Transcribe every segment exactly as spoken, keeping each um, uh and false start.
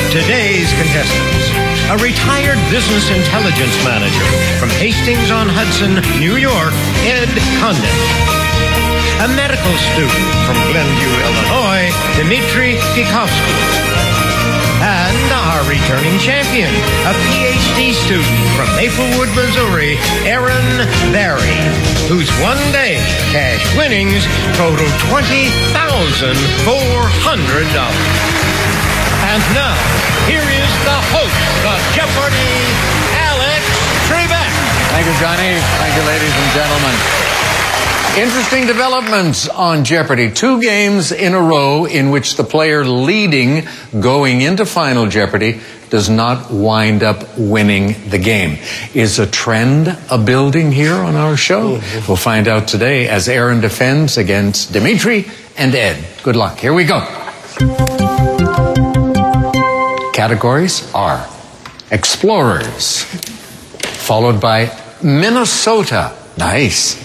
Today's contestants. A retired business intelligence manager from Hastings-on-Hudson, New York, Ed Condon. A medical student from Glenview, Illinois, Dmitry Pikovsky. And our returning champion, a P H D student from Maplewood, Missouri, Aaron Barry, whose one-day cash winnings total twenty thousand four hundred dollars. And now, here is the host of Jeopardy, Alex Trebek. Thank you, Johnny. Thank you, ladies and gentlemen. Interesting developments on Jeopardy. Two games in a row in which the player leading going into Final Jeopardy does not wind up winning the game. Is a trend a building here on our show? Mm-hmm. We'll find out today as Aaron defends against Dimitri and Ed. Good luck. Here we go. Categories are explorers, followed by Minnesota. Nice.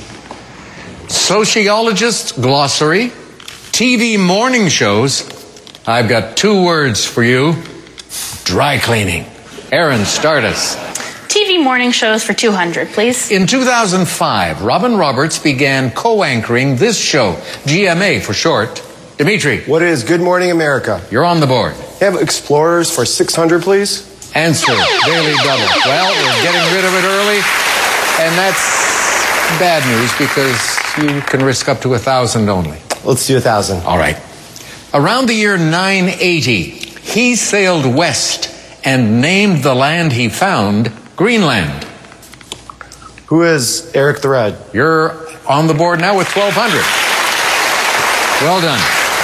Sociologist glossary, T V morning shows. I've got two words for you. Dry cleaning. Aaron, start us. T V morning shows for two hundred, please. In two thousand five, Robin Roberts began co-anchoring this show, G M A for short. Dimitri. What is Good Morning America? You're on the board. Have explorers for six hundred, please. Answer, Daily Double. Well, we're getting rid of it early, and that's bad news because you can risk up to a thousand only. Let's do a thousand. All right. Around the year nine eighty, he sailed west and named the land he found Greenland. Who is Eric the Red? You're on the board now with twelve hundred. Well done.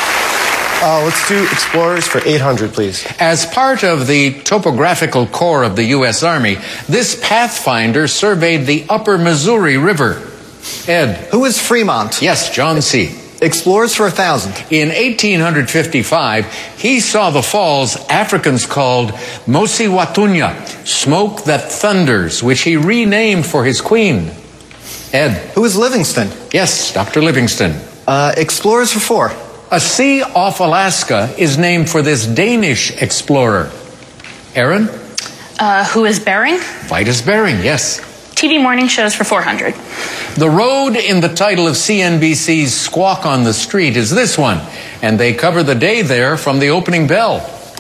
Uh, let's do explorers for eight hundred, please. As part of the topographical corps of the U S Army, this Pathfinder surveyed the upper Missouri River. Ed. Who is Fremont? Yes, John C. Explorers for a thousand. In eighteen fifty-five, he saw the falls Africans called Mosiwatunya, smoke that thunders, which he renamed for his queen. Ed. Who is Livingston? Yes, Doctor Livingston. Uh, explorers for four. A sea off Alaska is named for this Danish explorer. Aaron? Uh, who is Bering? Vitus Bering, yes. T V morning shows for four hundred. The road in the title of C N B C's Squawk on the Street is this one, and they cover the day there from the opening bell.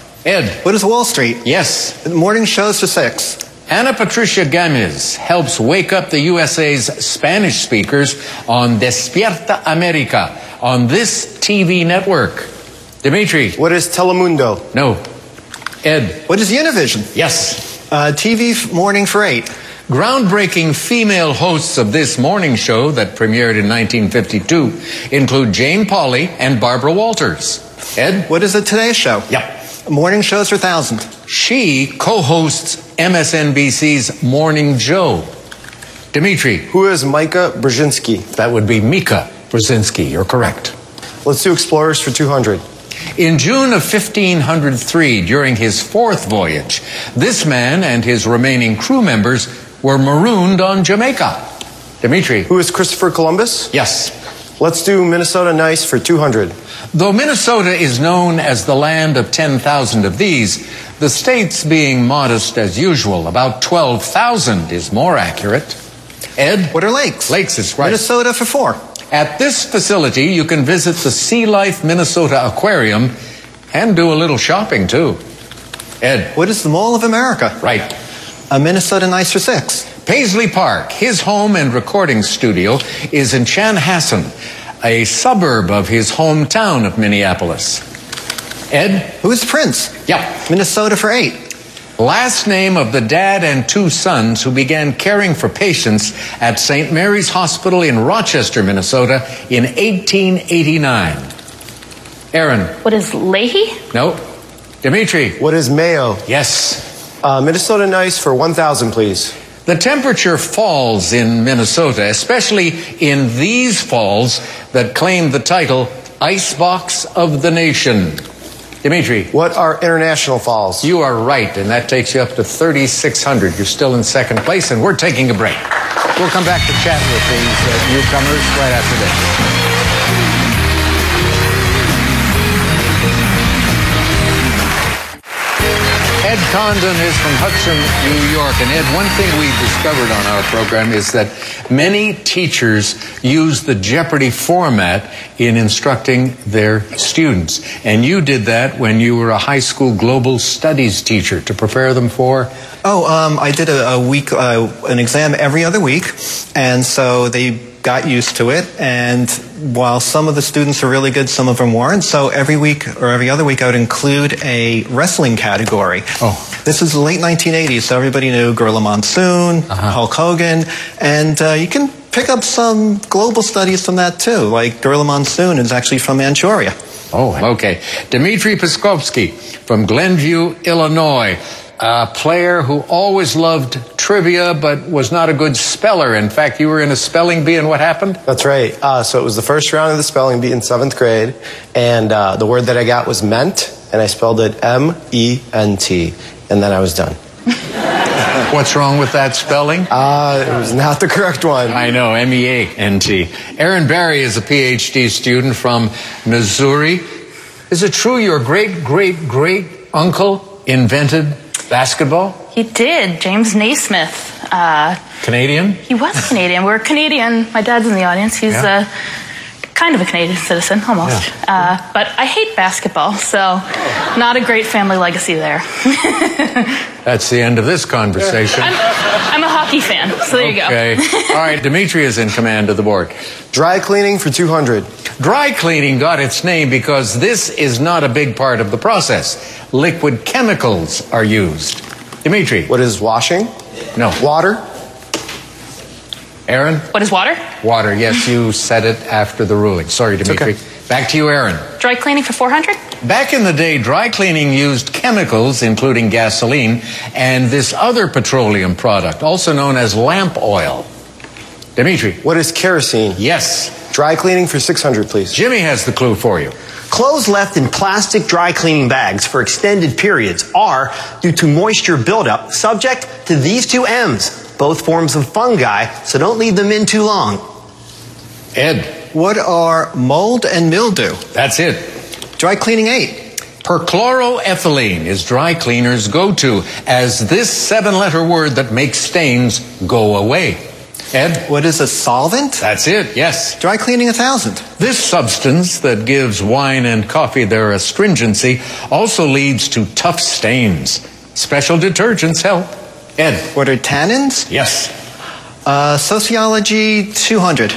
Ed. What is Wall Street? Yes. Morning shows for six. Ana Patricia Gamiz helps wake up the U S A's Spanish speakers on Despierta America on this T V network. Dimitri. What is Telemundo? No. Ed. What is Univision? Yes. Uh, T V morning for eight. Groundbreaking female hosts of this morning show that premiered in nineteen fifty-two include Jane Pauley and Barbara Walters. Ed? What is the Today Show? Yep. Morning shows for thousand. She co-hosts M S N B C's Morning Joe. Dimitri. Who is Micah Brzezinski? That would be Mika Brzezinski. You're correct. Let's do explorers for two hundred. In June of fifteen oh three, during his fourth voyage, this man and his remaining crew members were marooned on Jamaica. Dimitri. Who is Christopher Columbus? Yes. Let's do Minnesota Nice for two hundred. Though Minnesota is known as the land of ten thousand of these, the state's being modest as usual. About twelve thousand is more accurate. Ed? What are lakes? Lakes is right. Minnesota for four. At this facility, you can visit the Sea Life Minnesota Aquarium and do a little shopping, too. Ed? What is the Mall of America? Right. A Minnesota Nice for six. Paisley Park, his home and recording studio, is in Chanhassen, a suburb of his hometown of Minneapolis. Ed? Who is Prince? Yep. Minnesota for eight. Last name of the dad and two sons who began caring for patients at Saint Mary's Hospital in Rochester, Minnesota in eighteen eighty-nine. Aaron? What is Leahy? No. Dimitri? What is Mayo? Yes. Uh, Minnesota Nice for one thousand, please. The temperature falls in Minnesota, especially in these falls that claim the title Icebox of the Nation. Dimitri. What are international falls? You are right, and that takes you up to thirty-six hundred. You're still in second place, and we're taking a break. We'll come back to chat with these uh, newcomers right after this. Ed Condon is from Hudson, New York. And Ed, one thing we've discovered on our program is that many teachers use the Jeopardy format in instructing their students. And you did that when you were a high school global studies teacher to prepare them for? Oh, um, I did a, a week, uh, an exam every other week, and so they got used to it. And while some of the students are really good, some of them weren't. So every week or every other week, I would include a wrestling category. Oh. This is the late nineteen eighties, so everybody knew Gorilla Monsoon, Uh-huh. Hulk Hogan, and uh, you can pick up some global studies from that too. Like Gorilla Monsoon is actually from Manchuria. Oh, okay. Dmitry Piskovsky from Glenview, Illinois. A player who always loved trivia but was not a good speller. In fact, you were in a spelling bee, and what happened? That's right. Uh, so it was the first round of the spelling bee in seventh grade, and uh, the word that I got was meant, and I spelled it M E N T, and then I was done. What's wrong with that spelling? Uh, it was not the correct one. I know, M E A N T. Aaron Barry is a P H D student from Missouri. Is it true your great-great-great-uncle invented basketball? He did. James Naismith. Uh, Canadian? he was Canadian. We're Canadian. My dad's in the audience. He's Yeah. uh, kind of a Canadian citizen, almost. Yeah. Uh, but I hate basketball, so not a great family legacy there. That's the end of this conversation. I'm, I'm a hockey fan, so there Okay. you go. All right, Dimitri is in command of the board. Dry cleaning for two hundred. Dry cleaning got its name because this is not a big part of the process. Liquid chemicals are used. Dimitri. What is washing? No. Water. Aaron? What is water? Water. Yes, you said it after the ruling. Sorry, Dimitri. okay. Back to you, Aaron. Dry cleaning for four hundred? Back in the day, dry cleaning used chemicals, including gasoline, and this other petroleum product, also known as lamp oil. Dimitri. What is kerosene? Yes. Dry cleaning for six hundred, please. Jimmy has the clue for you. Clothes left in plastic dry cleaning bags for extended periods are, due to moisture buildup, subject to these two M's, both forms of fungi, so don't leave them in too long. Ed. What are mold and mildew? That's it. Dry cleaning eight. Perchloroethylene is dry cleaners' go-to as this seven-letter word that makes stains go away. Ed? What is a solvent? That's it, yes. Dry cleaning a thousand. This substance that gives wine and coffee their astringency also leads to tough stains. Special detergents help. Ed? What are tannins? Yes. Uh, sociology two hundred.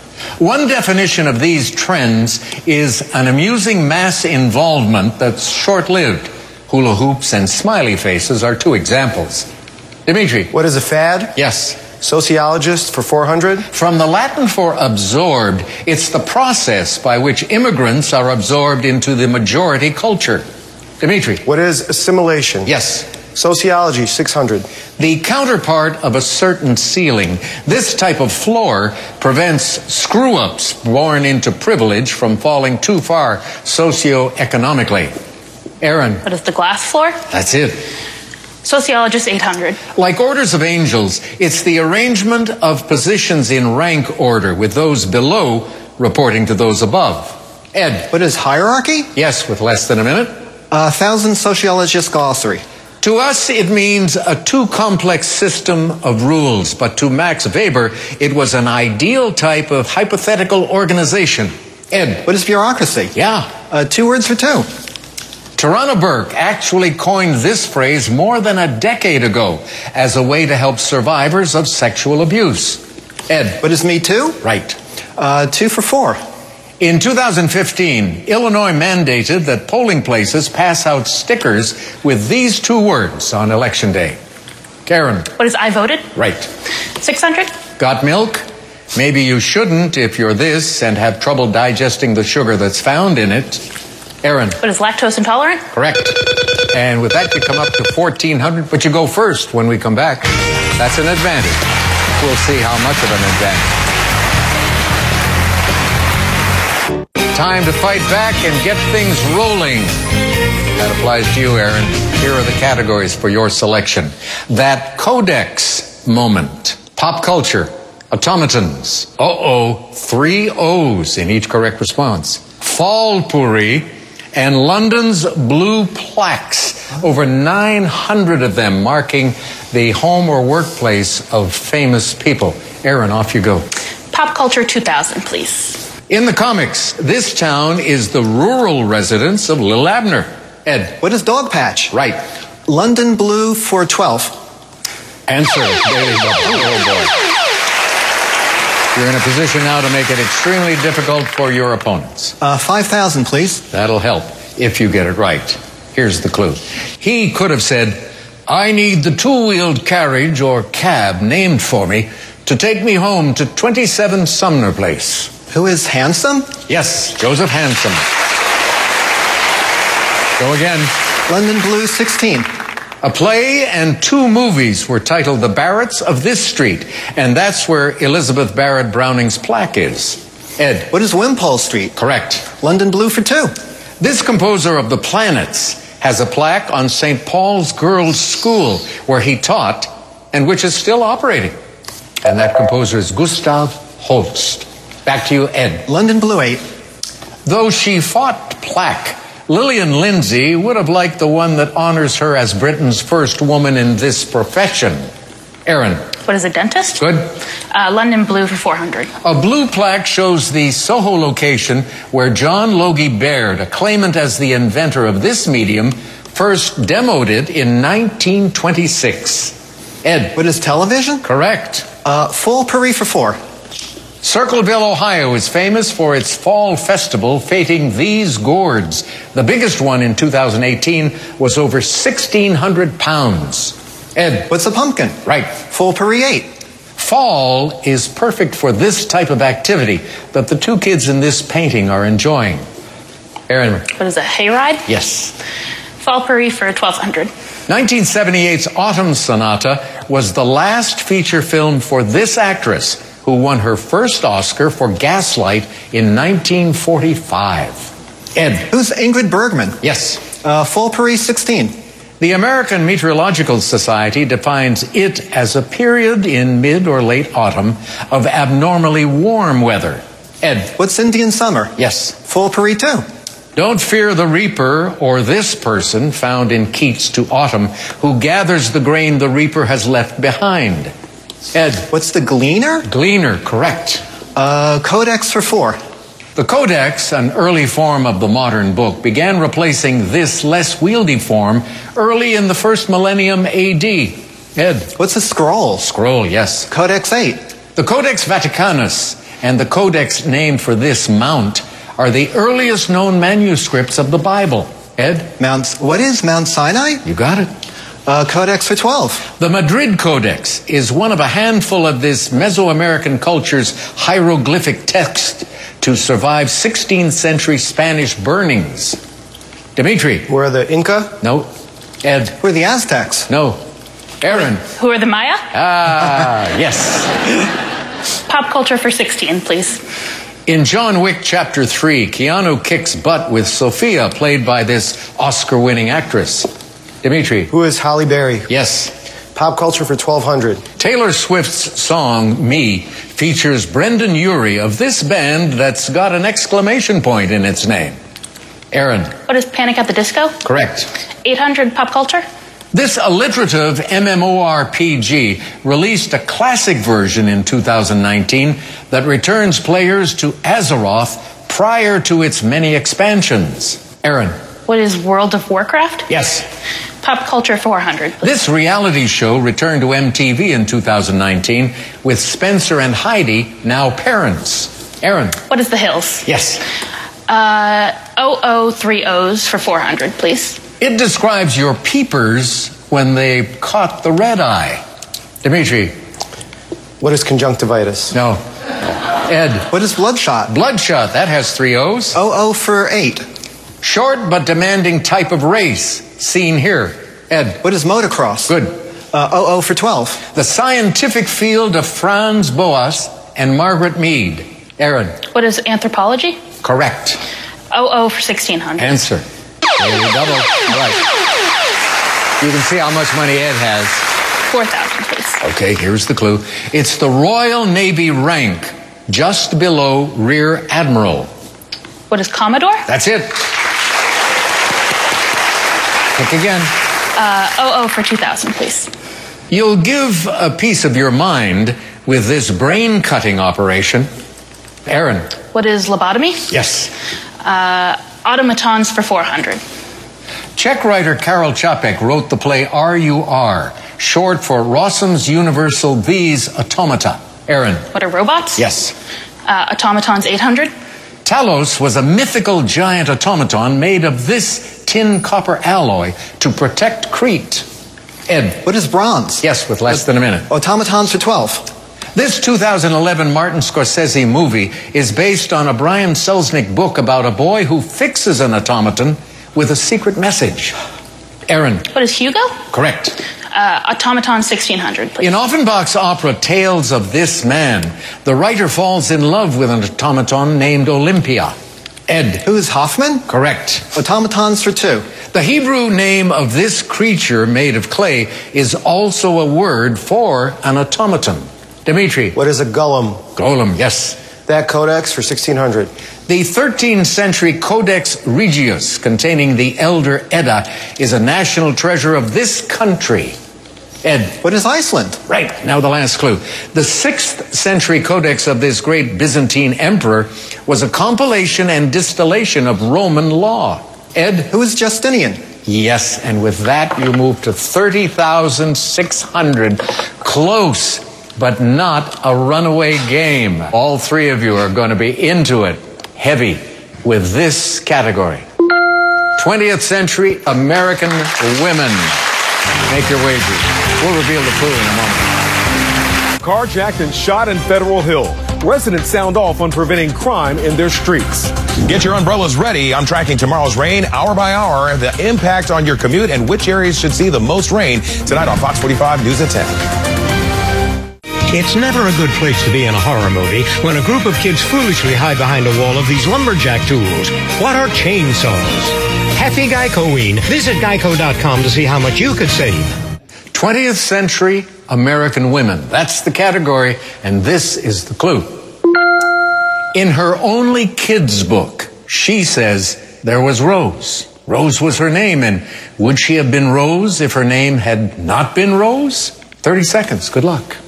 One definition of these trends is an amusing mass involvement that's short-lived. Hula hoops and smiley faces are two examples. Dimitri? What is a fad? Yes. Sociologist for four hundred. From the Latin for absorbed, it's the process by which immigrants are absorbed into the majority culture. Dimitri? What is assimilation? Yes. Sociology six hundred. The counterpart of a certain ceiling. This type of floor prevents screw-ups born into privilege from falling too far socioeconomically. Aaron? What is the glass floor? That's it. Sociologist eight hundred. Like orders of angels, it's the arrangement of positions in rank order, with those below reporting to those above. Ed? What is hierarchy? Yes, with less than a minute. A thousand sociologist glossary. To us, it means a too complex system of rules, but to Max Weber, it was an ideal type of hypothetical organization. Ed? What is bureaucracy? Yeah. Uh, two words for two. Tarana Burke actually coined this phrase more than a decade ago as a way to help survivors of sexual abuse. Ed? What is Me Too? Right. Uh, two for four. In two thousand fifteen, Illinois mandated that polling places pass out stickers with these two words on Election Day. Karen? What is I voted? Right. six hundred? Got milk? Maybe you shouldn't if you're this and have trouble digesting the sugar that's found in it. Aaron? What is lactose intolerant? Correct. And with that, you come up to fourteen hundred, but you go first when we come back. That's an advantage. We'll see how much of an advantage. Time to fight back and get things rolling. That applies to you, Aaron. Here are the categories for your selection. That Codex moment. Pop culture. Automatons. Uh-oh. Three O's in each correct response. Fall Puri and London's blue plaques. over nine hundred of them marking the home or workplace of famous people. Aaron, off you go. Pop Culture two thousand, please. In the comics, this town is the rural residence of Lil Abner. Ed. What is Dog Patch? Right. London Blue for twelve. Answer. Daily Double. Oh, boy. You're in a position now to make it extremely difficult for your opponents. Uh, five thousand, please. That'll help if you get it right. Here's the clue. He could have said, I need the two-wheeled carriage or cab named for me to take me home to twenty-seven Sumner Place. Who is Handsome? Yes, Joseph Handsome. Go again. London Blue sixteen. A play and two movies were titled The Barretts of This Street, and that's where Elizabeth Barrett Browning's plaque is. Ed. What is Wimpole Street? Correct. London Blue for two. This composer of The Planets has a plaque on Saint Paul's Girls' School where he taught and which is still operating. And that composer is Gustav Holst. Back to you, Ed. London Blue eight. Though she fought plaque, Lillian Lindsay would have liked the one that honors her as Britain's first woman in this profession. Aaron. What is a dentist? Good. Uh, London Blue for four hundred. A blue plaque shows the Soho location where John Logie Baird, a claimant as the inventor of this medium, first demoed it in nineteen twenty-six. Ed. What is television? Correct. Uh, full Paris for four. Circleville, Ohio is famous for its fall festival feting these gourds. The biggest one in two thousand eighteen was over sixteen hundred pounds. Ed. What's a pumpkin? Right. Full Paris eight. Fall is perfect for this type of activity that the two kids in this painting are enjoying. Aaron. What is a hayride? Yes. Fall Paris for twelve hundred. nineteen seventy-eight's Autumn Sonata was the last feature film for this actress, who won her first Oscar for Gaslight in nineteen forty-five. Ed. Who's Ingrid Bergman? Yes. Uh, full Paris sixteen. The American Meteorological Society defines it as a period in mid or late autumn of abnormally warm weather. Ed. What's Indian summer? Yes. Full Paris two. Don't fear the reaper or this person found in Keats' To Autumn, who gathers the grain the reaper has left behind. Ed. What's the Gleaner? Gleaner, correct. Uh, Codex for four. The Codex, an early form of the modern book, began replacing this less wieldy form early in the first millennium A D. Ed. What's a scroll? Scroll, yes. Codex eight. The Codex Vaticanus and the codex named for this mount are the earliest known manuscripts of the Bible. Ed? Mount, what is Mount Sinai? You got it. Uh, Codex for twelve. The Madrid Codex is one of a handful of this Mesoamerican culture's hieroglyphic text to survive sixteenth century Spanish burnings. Dimitri. Were the Inca? No. Ed. Who are the Aztecs? No. Aaron. Who are the Maya? Ah, yes. Pop Culture for sixteen, please. In John Wick Chapter three, Keanu kicks butt with Sophia, played by this Oscar-winning actress. Dimitri. Who is Halle Berry? Yes. Pop Culture for twelve hundred. Taylor Swift's song, Me, features Brendan Urie of this band that's got an exclamation point in its name. Aaron. What is Panic at the Disco? Correct. eight hundred Pop Culture. This alliterative MMORPG released a classic version in two thousand nineteen that returns players to Azeroth prior to its many expansions. Aaron. What is World of Warcraft? Yes. Pop Culture four hundred, please. This reality show returned to M T V in two thousand nineteen with Spencer and Heidi, now parents. Aaron. What is The Hills? Yes. Uh, oh oh three O's for four hundred, please. It describes your peepers when they caught the red eye. Dimitri. What is conjunctivitis? No. Ed. What is Bloodshot? Bloodshot, that has three O's. Oh oh for eight. Short but demanding type of race, seen here. Ed. What is motocross? Good. Uh, oh oh for twelve. The scientific field of Franz Boas and Margaret Mead. Aaron. What is Anthropology? Correct. oh oh for sixteen hundred. Answer. Daily double. All right. You can see how much money Ed has. four thousand, please. Okay, here's the clue. It's the Royal Navy rank, just below Rear Admiral. What is Commodore? That's it. Pick again. Uh, oh oh for two thousand, please. You'll give a piece of your mind with this brain-cutting operation. Aaron. What is lobotomy? Yes. Uh, automatons for four hundred. Czech writer Karel Čapek wrote the play R U R, short for Rossum's Universal These Automata. Aaron. What are robots? Yes. Uh, automatons eight hundred. Talos was a mythical giant automaton made of this tin copper alloy to protect Crete. Ed. What is bronze? Yes, with less than a minute. Automatons for twelve. This two thousand eleven Martin Scorsese movie is based on a Brian Selznick book about a boy who fixes an automaton with a secret message. Aaron. What is Hugo? Correct. Uh, automaton sixteen hundred, please. In Offenbach's opera Tales of This Man, the writer falls in love with an automaton named Olympia. Ed. Who is Hoffman? Correct. Automatons for two. The Hebrew name of this creature made of clay is also a word for an automaton. Dimitri. What is a golem? Golem, yes. That codex for sixteen hundred. The thirteenth century Codex Regius, containing the Elder Edda, is a national treasure of this country. Ed. What is Iceland? Right. Now the last clue. The sixth century codex of this great Byzantine emperor was a compilation and distillation of Roman law. Ed. Who is Justinian? Yes, and with that you move to thirty thousand six hundred. Close, but not a runaway game. All three of you are going to be into it heavy with this category. twentieth century American women. Make your wagers. We'll reveal the clue in a moment. Carjacked and shot in Federal Hill. Residents sound off on preventing crime in their streets. Get your umbrellas ready. I'm tracking tomorrow's rain hour by hour, the impact on your commute, and which areas should see the most rain tonight on Fox forty-five News at ten. It's never a good place to be in a horror movie when a group of kids foolishly hide behind a wall of these lumberjack tools. What are chainsaws? Happy Geico-ween. Visit geico dot com to see how much you could save. twentieth century American women. That's the category, and this is the clue. In her only kids book, she says there was Rose. Rose was her name, and would she have been Rose if her name had not been Rose? thirty seconds. Good luck.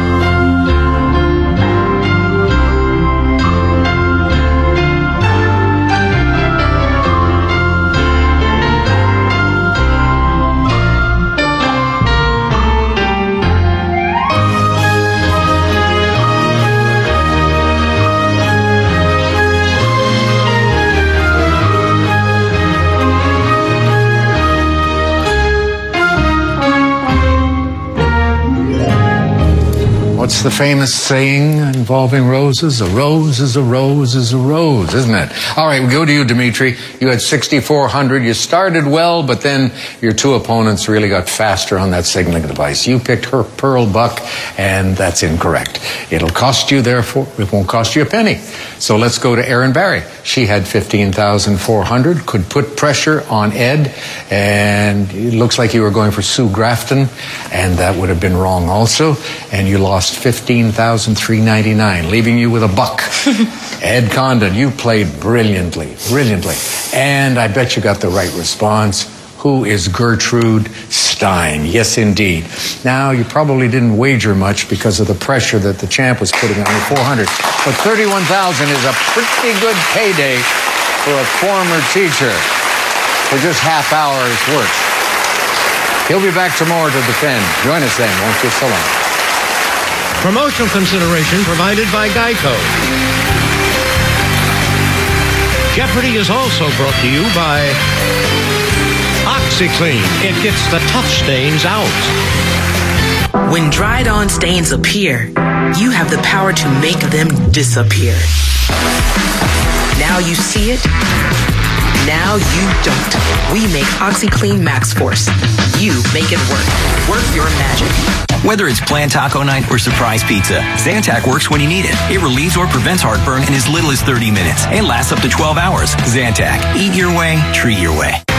What's the famous saying involving roses? A rose is a rose is a rose, isn't it? All right, we go to you, Dimitri. You had sixty-four hundred. You started well, but then your two opponents really got faster on that signaling device. You picked her Pearl Buck, and that's incorrect. It'll cost you, therefore, it won't cost you a penny. So let's go to Erin Barry. She had fifteen thousand four hundred, could put pressure on Ed, and it looks like you were going for Sue Grafton, and that would have been wrong also, and you lost fifteen thousand three hundred ninety-nine, leaving you with a buck. Ed Condon, you played brilliantly, brilliantly, and I bet you got the right response. Who is Gertrude Stein? Yes, indeed. Now, you probably didn't wager much because of the pressure that the champ was putting on you, four hundred. But thirty-one thousand is a pretty good payday for a former teacher for just half hour's work. He'll be back tomorrow to defend. Join us then, won't you? So long. Promotional consideration provided by Geico. Jeopardy is also brought to you by OxyClean. It gets the tough stains out. When dried on stains appear, you have the power to make them disappear. Now you see it. Now you don't. We make OxyClean Max Force. You make it work. Work your magic. Whether it's planned taco night or surprise pizza, Zantac works when you need it. It relieves or prevents heartburn in as little as thirty minutes and lasts up to twelve hours. Zantac. Eat your way, treat your way.